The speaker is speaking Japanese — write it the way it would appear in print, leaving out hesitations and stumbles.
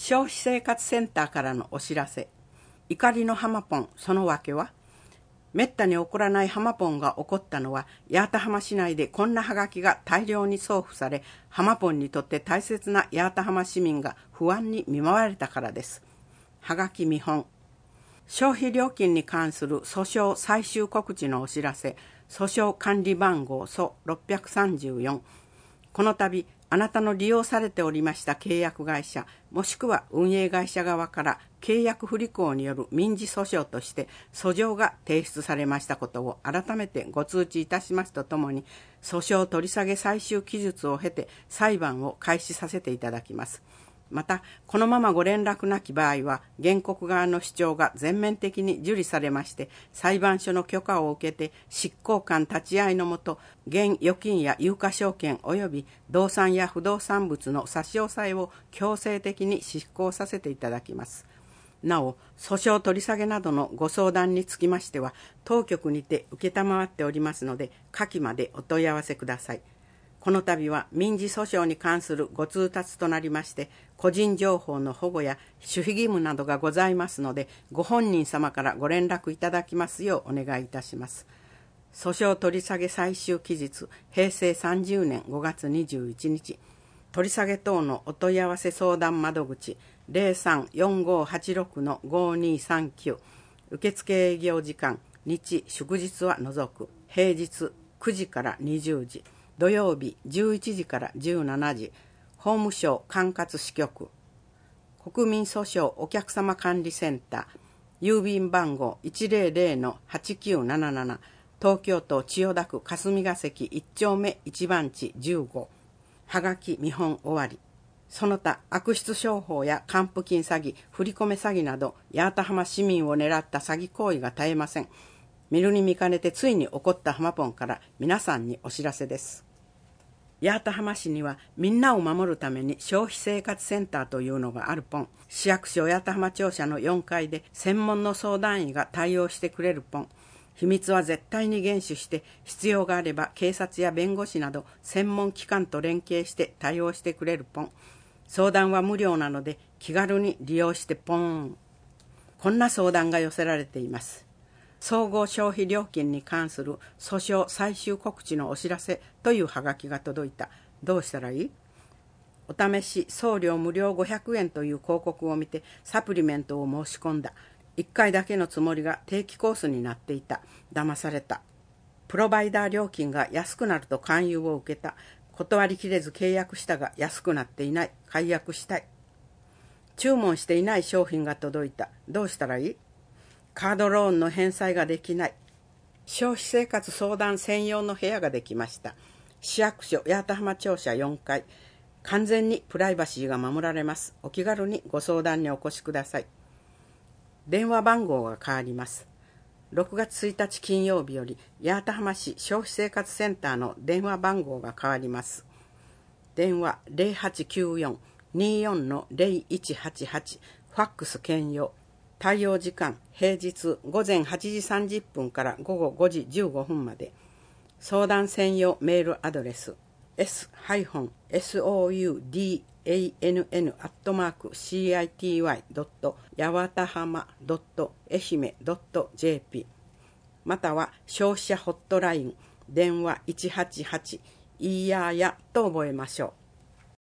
消費生活センターからのお知らせ。怒りのハマポン、その訳は？めったに起こらないハマポンが起こったのは、八幡浜市内でこんなハガキが大量に送付され、ハマポンにとって大切な八幡浜市民が不安に見舞われたからです。ハガキ見本。消費料金に関する訴訟最終告知のお知らせ。訴訟管理番号訴634。この度、あなたの利用されておりました契約会社、もしくは運営会社側から契約不履行による民事訴訟として訴状が提出されましたことを改めてご通知いたしますとともに、訴訟取り下げ最終期日を経て裁判を開始させていただきます。また、このままご連絡なき場合は、原告側の主張が全面的に受理されまして、裁判所の許可を受けて、執行官立ち会いのもと、現預金や有価証券及び動産や不動産物の差し押さえを強制的に執行させていただきます。なお、訴訟取り下げなどのご相談につきましては、当局にて承っておりますので、下記までお問い合わせください。この度は民事訴訟に関するご通達となりまして、個人情報の保護や守秘義務などがございますので、ご本人様からご連絡いただきますようお願いいたします。訴訟取り下げ最終期日、平成30年5月21日。取り下げ等のお問い合わせ相談窓口 03-4586-5239。受付営業時間、日祝日は除く。平日9時から20時。土曜日11時から17時、法務省管轄支局、国民訴訟お客様管理センター、郵便番号 100-8977、東京都千代田区霞が関1丁目1番地15、はがき見本終わり。その他、悪質商法や還付金詐欺、振込詐欺など、八幡浜市民を狙った詐欺行為が絶えません。見るに見かねてついに起こったハマポンから皆さんにお知らせです。八幡浜市にはみんなを守るために消費生活センターというのがあるポン。市役所八幡浜庁舎の4階で専門の相談員が対応してくれるポン。秘密は絶対に厳守して必要があれば警察や弁護士など専門機関と連携して対応してくれるポン。相談は無料なので気軽に利用してポン。こんな相談が寄せられています。総合消費料金に関する訴訟最終告知のお知らせというハガキが届いた。どうしたらいい？お試し送料無料500円という広告を見てサプリメントを申し込んだ。1回だけのつもりが定期コースになっていた。騙された。プロバイダー料金が安くなると勧誘を受けた。断りきれず契約したが安くなっていない。解約したい。注文していない商品が届いた。どうしたらいい？カードローンの返済ができない。消費生活相談専用の部屋ができました。市役所八幡浜庁舎4階。完全にプライバシーが守られます。お気軽にご相談にお越しください。電話番号が変わります。6月1日金曜日より八幡浜市消費生活センターの電話番号が変わります。電話 0894-24-0188、ファックス兼用。対応時間、平日午前8時30分から午後5時15分まで。相談専用メールアドレス s-soudan@city.yawatahama.愛媛.jp または消費者ホットライン電話188いいやーやと覚えましょう。